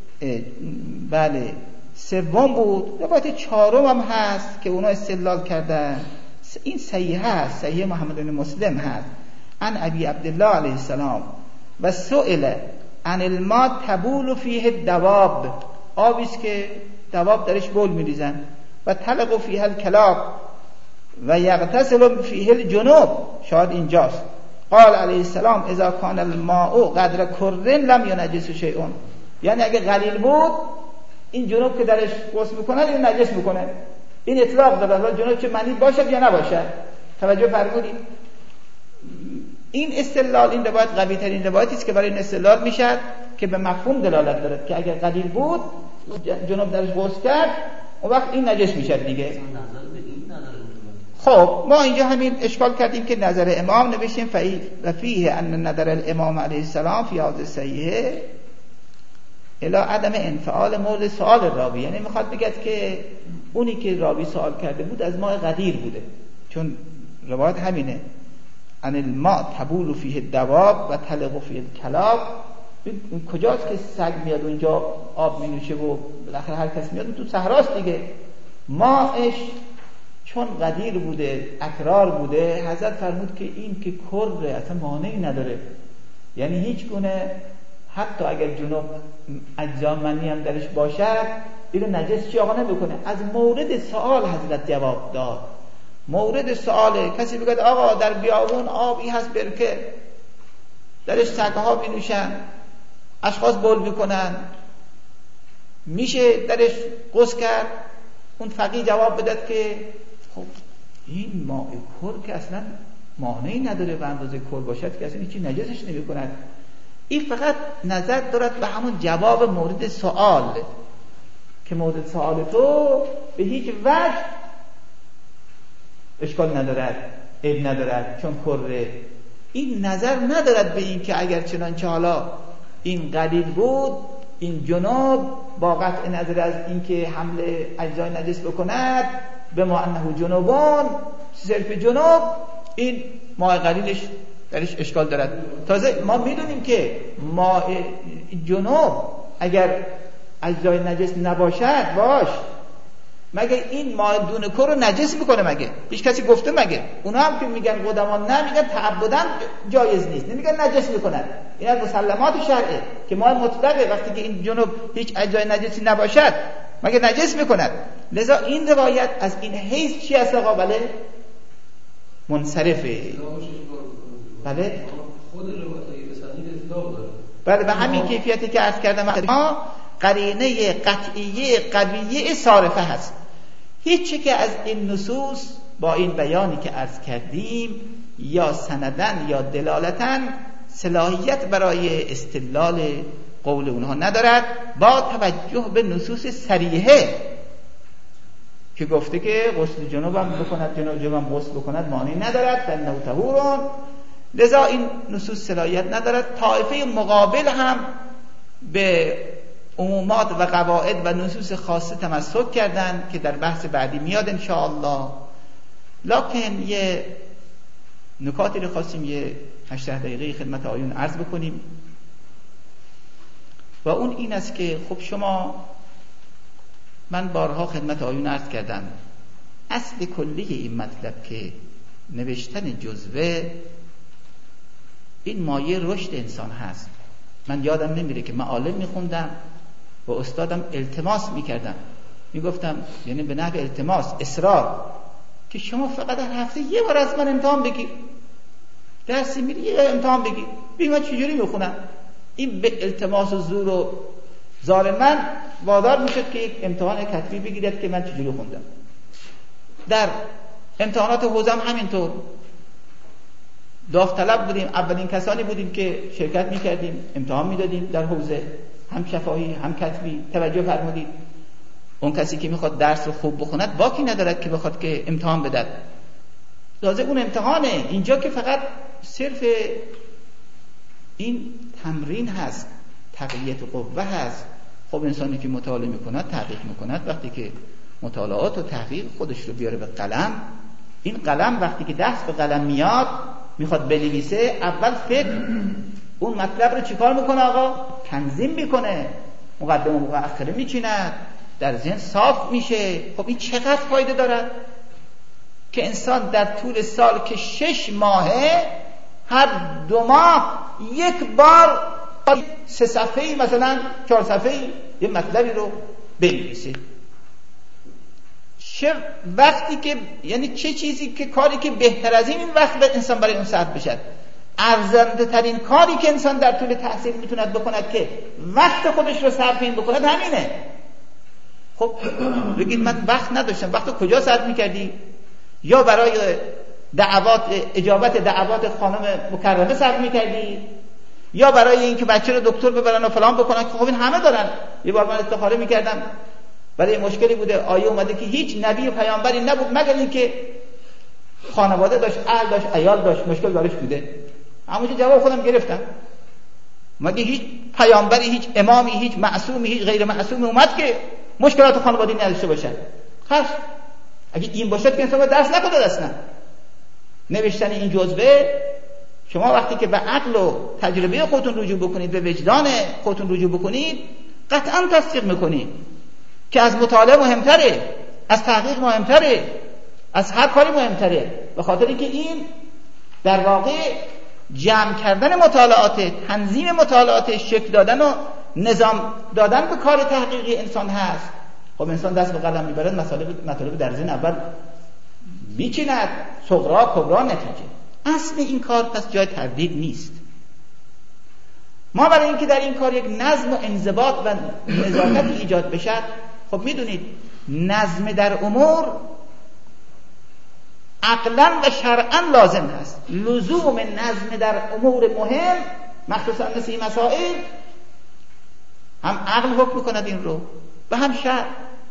Speaker 1: بله سوم بود. روایت چهارم هم هست که اونا استدلال کردن. این صحیح هست، صحیح محمد بن مسلم هست عن ابی عبدالله علیه السلام و سئل عن الماء تبول فیه الدواب. آبی است که دواب درش بول میریزن. و تلق فیه الکلاب و یغتسل فیه الجنوب. شاید اینجاست. قال علیه السلام اذا کان الماء قدر کرن لم ینجس شیء. یعنی اگه قلیل بود این جنوب که درش غسل میکنن این نجس میکنه. این اطلاق داره. جنوب چه معنی باشد یا نباشد. توجه فرمودید. این استدلال، این روایت قوی ترین روایتی است که برای این استدلال میشد که به مفهوم دلالت دارد که اگر قلیل بود جنوب درش غسل کرد اون وقت این نجس میشه دیگه. خب ما اینجا همین اشکال کردیم که نظر امام نوشتیم فیه و فیه ان نظر الامام علیه السلام فی هذا صحیح الی عدم انفعال مورد سوال راوی، یعنی میخواد بگه که اونی که راوی سوال کرده بود از ماء غدیر بوده، چون روایت همینه ان الماء تبول فیه الدواب و تلق فیه الکلاب. کجاست که سگ میاد اونجا آب مینوشه و بالاخره هر کس میاد تو صحراست دیگه. ماءش چون غدیر بوده، اکرار بوده، حضرت فرمود که این که کره اصلا مانعی نداره، یعنی هیچ گونه حتی اگر جنوب اجزا منی هم درش باشد اینو نجس چی آقا نمیکنه. از مورد سوال حضرت جواب داد. مورد سواله، کسی بگه آقا در بیابون آبی هست برکه درش سگها بینوشن، اشخاص بول میکنن، میشه درش غسل کرد؟ اون فقیه جواب بدد که خب این ماء کر که اصلا مانعی نداره و اندازه کر باشد که اصلا هیچی نجسش نمی کند. این فقط نظر دارد به همون جواب مورد سوال، که مورد سوال تو به هیچ وجه اشکال ندارد، عیب ندارد چون کره. این نظر ندارد به این که اگر چنانچه حالا این قلیل بود، این جنوب با قطع نظر از اینکه حمل اجزای نجس بکند به ما انه جنوبان، صرف جنوب این ماء قلیلش درش اشکال دارد. تازه ما میدونیم که ماء جنوب اگر اجزای نجس نباشد باش، مگه این ماء دون کر رو نجس میکنه؟ مگه هیچ کسی گفته؟ مگه اونا هم که میگن قدما نه میگن تعبداً جایز نیست، نمیگن نجس میکنن. این از مسلمات شرعه که ماء مطلقه، وقتی که این جنوب هیچ اجزای نجسی نباشد مگه نجس میکند. لذا این روایت از این حیث چی است آقا؟ بله منصرفه. بله
Speaker 2: خود روایت بسنید اطلاق داره.
Speaker 1: بله به همین کیفیتی که عرض کردم ما قرینه قطعیه قویه صارفه هست. هیچی که از این نصوص با این بیانی که عرض کردیم یا سندن یا دلالتن صلاحیت برای استدلال قول اونها ندارد، با توجه به نصوص صریحه که گفته که غسل جنوب هم بکند، جنوب جنوب هم غسل بکند مانعی ندارد، فانه طهور. لذا این نصوص صلاحیت ندارد. طایفه مقابل هم به عمومات و قواعد و نصوص خاصه تمسک کردن که در بحث بعدی میاد انشاءالله. لکن یه نکاتی رو خواستیم یه هشده دقیقه خدمت آیون عرض بکنیم و اون این است که خب شما، من بارها خدمت آیون عرض کردم، اصل کلی این مطلب که نوشتن جزوه این مایه رشد انسان هست. من یادم نمیره که من عالم میخوندم و استادم التماس میکردم، میگفتم یعنی به نحو التماس اصرار که شما فقط هر هفته یه بار از من امتحان بگیر، درسی میری یه امتحان بگیر ببین من چجوری میخونم. این به التماس و زور و زار من وادار میشد که یک امتحان کتبی بگیرد که من چجوری خوندم. در امتحانات حوزه همینطور داوطلب بودیم، اولین کسانی بودیم که شرکت میکردیم، امتحان میدادیم در حوزه، هم شفاهی هم کتبی. توجه فرمودید اون کسی که میخواد درس رو خوب بخوند باکی ندارد که بخواد که امتحان بدد. تازه اون امتحانه، اینجا که فقط صرف این تمرین هست، تقویت قوه هست. خب انسانی که مطالعه میکند تحقیق میکند، وقتی که مطالعات و تحقیق خودش رو بیاره به قلم، این قلم وقتی که دست به قلم میاد میخواد بنویسه، اول فکر اون مطلب رو چیکار میکنه آقا؟ تنظیم میکنه، مقدمه و مؤخره میچیند، در ذهن صاف میشه. خب این چقدر فایده دارد که انسان در طول سال که شش ماهه هر دو ماه یک بار سه صفحه‌ای مثلا چهار صفحه‌ای یه مطلبی رو بنویسه. چه وقتی که، یعنی چه چیزی که کاری که بهتر از این این وقت به انسان برای اون صرف بشد. ارزنده ترین کاری که انسان در طول تحصیل میتوند بکند که وقت خودش رو صرف این بکند همینه. خب بگید من وقت نداشتم، وقت کجا صرف میکردی؟ یا برای دعوات، اجابت دعوات خانم مکرمه صرف میکردی، یا برای اینکه بچه رو دکتر ببرن و فلان بکنن که خب این همه دارن. یه بار من استخاره میکردم برای مشکلی بوده، آیه اومده که هیچ نبی و پیامبری نبود مگر اینکه خانواده داشت، اهل داشت، عیال داشت، مشکل دارش بوده. همونجا جواب خودم گرفتم. مگه هیچ پیامبری، هیچ امامی، هیچ معصومی، هیچ غیر معصومی اومد که مشکلات خانوادگی نداشته باشه؟ خیر، اگه این باشد که انسان درس نکنه اصلا. نوشتن این جزوه، شما وقتی که به عقل و تجربه خودتون رجوع بکنید، به وجدان خودتون رجوع بکنید، قطعا تصدیق میکنید که از مطالعه مهمتره، از تحقیق مهمتره، از هر کاری مهمتره. به خاطر اینکه این در واقع جمع کردن مطالعات، تنظیم مطالعات، شکل دادن و نظام دادن به کار تحقیقی انسان هست. خب انسان دست به قلم میبرد، مطالب مطالب در ذهن اول میچیند، صغرا کبرا نتیجه. اصل این کار پس جای تردید نیست. ما برای اینکه در این کار یک نظم و انضباط و نظافت ایجاد بشد، خب میدونید نظم در امور عقلا و شرعا لازم هست. لزوم نظم در امور مهم، مخصوصا مثل این مسائل، هم عقل حکم میکند این رو و هم شرع.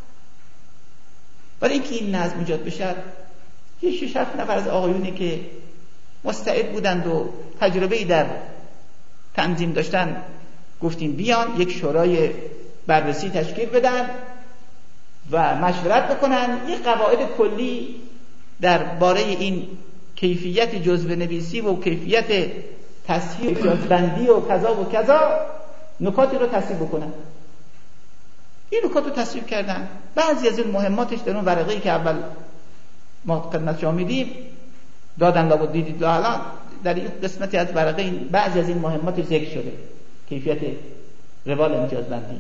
Speaker 1: برای اینکه این نظم ایجاد بشد، یه شش هفت نفر از آقایونی که مستعد بودند و تجربه‌ای در تنظیم داشتن، گفتیم بیان یک شورای بررسی تشکیل بدن و مشورت بکنن، یک قواعد کلی درباره این کیفیت جزوه نویسی و کیفیت تصحیح و بندی و کذا و کذا نکاتی رو تصحیح بکنن. این نکات رو تصحیح کردن. بعضی از این مهماتش در اون ورقه‌ای که اول ما خدمت شما میدیم دادن، لابد دیدید الان در این قسمتی از ورقه این بعضی از این مهمات ذکر شده. کیفیت روال امتیاز بندی.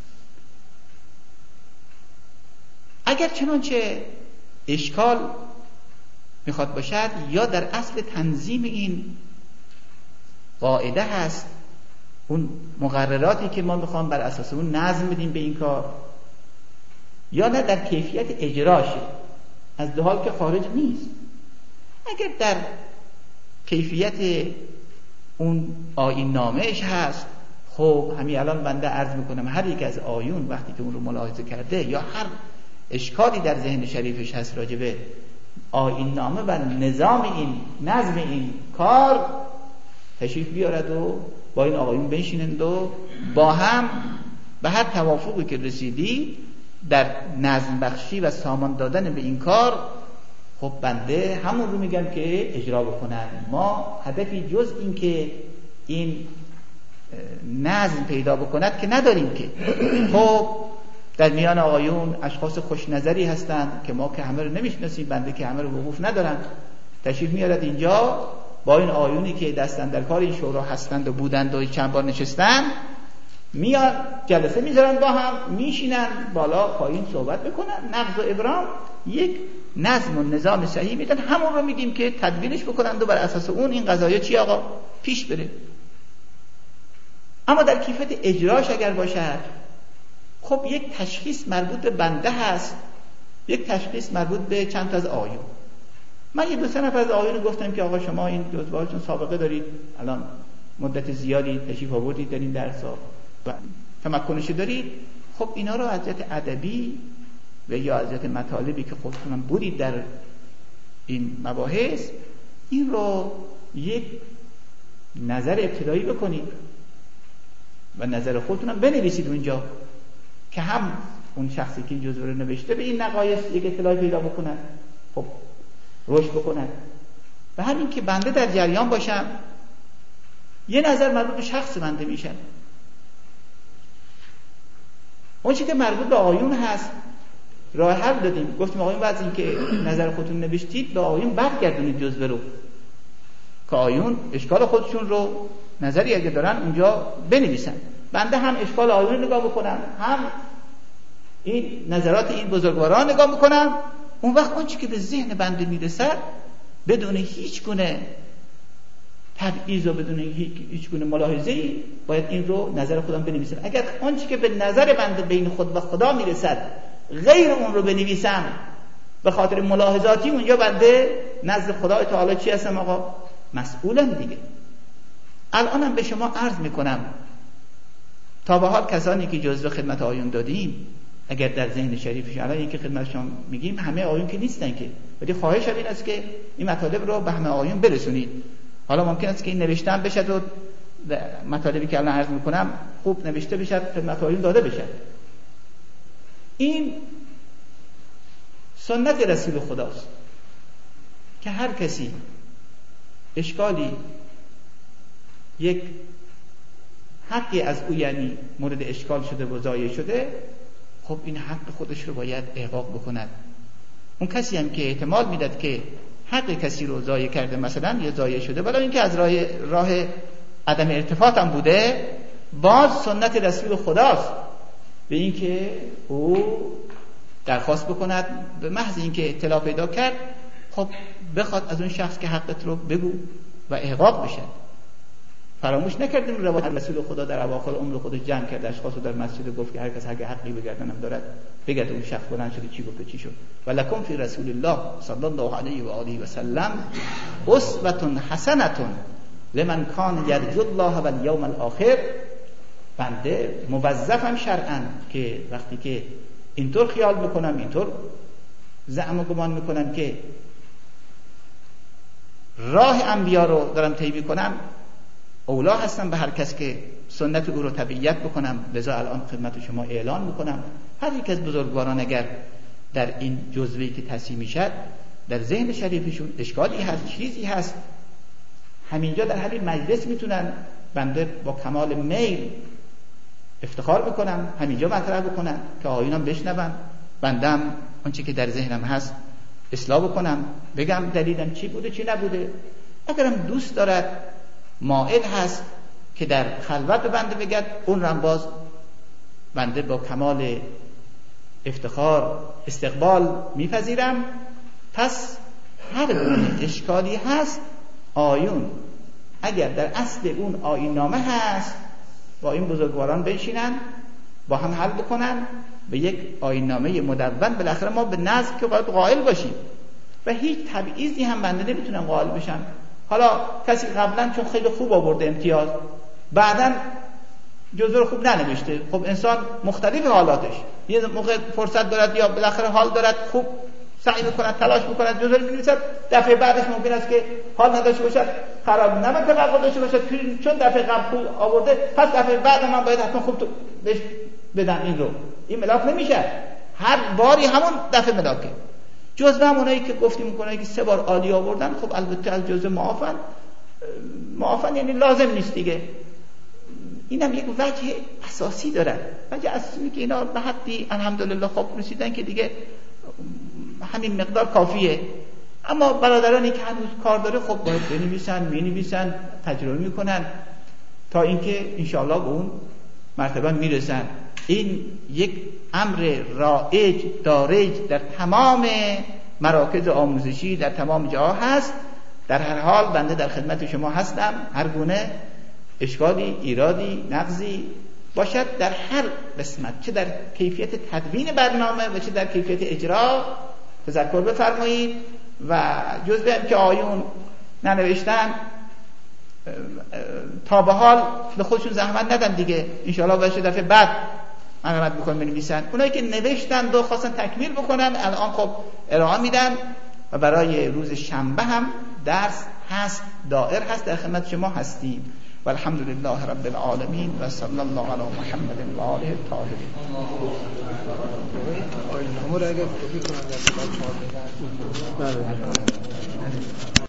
Speaker 1: اگر چنانچه اشکال میخواد باشد، یا در اصل تنظیم این قاعده هست، اون مقرراتی که ما میخوام بر اساس اون نظم بدیم به این کار، یا نه در کیفیت اجراشه، از دو حال که خارج نیست. اگر در کیفیت اون آیین نامهش هست، خب همین الان بنده عرض میکنم هر یک از آیون وقتی که اون رو ملاحظه کرده یا هر اشکالی در ذهن شریفش هست راجع به آیین نامه و نظام این نظم این کار، تشریف بیارد و با این آقایون بنشینند و با هم به هر توافقی که رسیدی در نظم بخشی و سامان دادن به این کار، خب بنده همون رو میگم که اجرا بکنن. ما هدفی جز این که این نظم پیدا بکند که نداریم که. خب در میان آقایون اشخاص خوش نظری هستند که ما که همه رو نمیشناسیم، بنده که همه رو وقوف ندارن، تشریف میارد اینجا با این آقایونی که دستن در کار این شورا هستند و بودند و چند بار نشستن، میاد جلسه میذارن، با هم میشینن بالا پایین صحبت بکنن، نقض و ابرام یک نظم و نظام صحیح میدن. همون رو میگیم که تدوینش بکنند و بر اساس اون این قضایا چی آقا پیش بره. اما در کیفیت اجراش اگر باشد، خب یک تشخیص مربوط به بنده هست، یک تشخیص مربوط به چند تا از آیون. من یه دو سه نفر از آیون گفتم که آقا شما این جزوه‌هاتون سابقه دارید، الان مدت زیادی تشریف آوردید در این درس‌ها و تمکنش دارید، خب اینا رو از جهت ادبی و یا از جهت مطالبی که خودتون بودید در این مباحث، این رو یک نظر ابتدایی بکنید و نظر خودتون هم بنویسید اونجا که هم اون شخصی که این جزوه رو نوشته به این نقایص یک اطلاعی پیدا بکنن، خب رشد بکنن. و همین که بنده در جریان باشم، یه نظر مربوط به شخص بنده میشه. اون چیزی که مربوط به آیون هست راه حل دادیم، گفتیم آیون بعد این که نظر خودتون نوشتید به آیون برگردونید جزوه رو که آیون اشکال خودشون رو نظری اگه دارن اونجا بنویسن. بنده هم اشکال آیون رو نگاه بکنم، هم این نظرات این بزرگواران نگاه بکنم. اون وقت اون چیزی که به ذهن بنده میرسد بدون هیچ گونه تبعیض و بدون هیچ گونه ملاحظه‌ای باید این رو نظر خودم بنویسم. اگر اون چیزی که به نظر بنده بین خود و خدا میرسد غیر اون رو بنویسم به خاطر ملاحظاتی، اونجا بنده نزد خدا تعالی چی هستم آقا؟ مسئولم دیگه. الانم به شما عرض میکنم تا به حال کسانی که جزو خدمت آیون دادیم، اگر در ذهن شریفش الان یکی خدمت شما میگیم همه آیون که نیستن که، ولی خواهش این است که این مطالب رو به همه آیون برسونید. حالا ممکن است که این نوشتن بشه و مطالبی که الان عرض میکنم خوب نوشته بشه، خدمت آیون داده بشه. این سنت رسول خداست که هر کسی اشکالی یک حقی از او یعنی مورد اشکال شده و ضایع شده، خب این حق خودش رو باید احقاق بکند. اون کسی هم که احتمال میداد که حق کسی رو ضایع کرده مثلا یا ضایع شده، ولی اینکه از راه راه عدم ارتفاع هم بوده، باز سنت رسول خداست به اینکه او درخواست بکند، به محض اینکه اطلاع پیدا کرد خب بخواد از اون شخص که حقت رو بگو و احقاق بشه. فراموش نکردیم روایت رسول خدا در اواخر عمر خودش جمع کرد اشخاص رو در مسجد، گفت که هر کس اگه حقی بگردنم دارد بگرد. اون شخص بلند شد چی گفت چی شد؟ ولکم فی رسول الله صلی الله علیه و آله و سلم اسوة حسنة لمن کان یرجو الله و الیوم الاخر. بنده موظفم شرعاً که وقتی که اینطور خیال میکنم، اینطور زعم و گمان میکنم که راه انبیا رو دارم طی میکنم، اولا هستم به هر کس که سنت او رو تبعیت بکنم. لذا الان خدمت شما اعلان میکنم هر یک از بزرگواران اگر در این جزوه‌ای که تصحیح میشد در ذهن شریفشون اشکالی هست، چیزی هست، همینجا در همین مجلس میتونن بنده با کمال میل افتخار بکنم همینجا مطرح بکنم که آیونم بشنون، بندم آنچه که در ذهنم هست اصلاح بکنم، بگم دلیلم چی بوده چی نبوده. اگرم دوست دارد مائل هست که در خلوت به بنده بگد، اون رم باز بنده با کمال افتخار استقبال میپذیرم. پس هر گونه اشکالی هست آیون اگر در اصل اون آیین نامه هست با این بزرگواران بنشینن با هم حل بکنن به یک آیین نامه مدون. بالاخره ما به نظم که باید قائل باشیم و هیچ تبعیضی هم بنده نمیتونم قائل بشم. حالا کسی قبلا چون خیلی خوب آورده امتیاز، بعداً جزء رو خوب ننوشته، خب انسان مختلف حالاتش، یه موقع فرصت دارد یا بالاخره حال دارد خوب سعی میکند تلاش میکند جزء رو می‌نویسد، دفعه بعدش ممکن است که حال نداشته باشد، خراب نمک قبول داشته باشد، چون دفعه قبل خوب آورده پس دفعه بعد من باید حتما خوب بهش بدم. این رو این ملاک نمیشه، هر باری همون دفعه ملاکه. جزء همونایی که گفتیم میکنه که سه بار عالی آوردن، خب البته از جزء معافن معافن یعنی لازم نیست دیگه. اینم یک وجه اساسی داره، وجه اساسی که اینا به حدی الحمدلله خب رسیدن که دیگه همین مقدار کافیه. اما برادرانی که هنوز کار داره خب باید بنویسن، مینویسن، تجربه میکنن تا اینکه انشاءالله به اون مرتبه میرسن. این یک امر رایج دارج در تمام مراکز آموزشی در تمام جاها هست. در هر حال بنده در خدمت شما هستم، هر گونه اشکالی، ایرادی، نقضی باشد در هر قسمت، چه در کیفیت تدوین برنامه و چه در کیفیت اجرا، تذکر بفرمایید. و جزء هم که آیون ننوشتن تا به حال به خودشون زحمت ندن دیگه، انشاءالله باشه دفعه بعد مرحمت بکنن بنویسن. اونایی که نوشتن و خواستن تکمیل بکنن الان خب ارائه میدن و برای روز شنبه هم درس هست، دائر هست، در خدمت شما هستیم. و الحمدلله رب العالمین و صلی الله علی محمد و آله الطاهرین.
Speaker 3: امور اگر کپی کنن در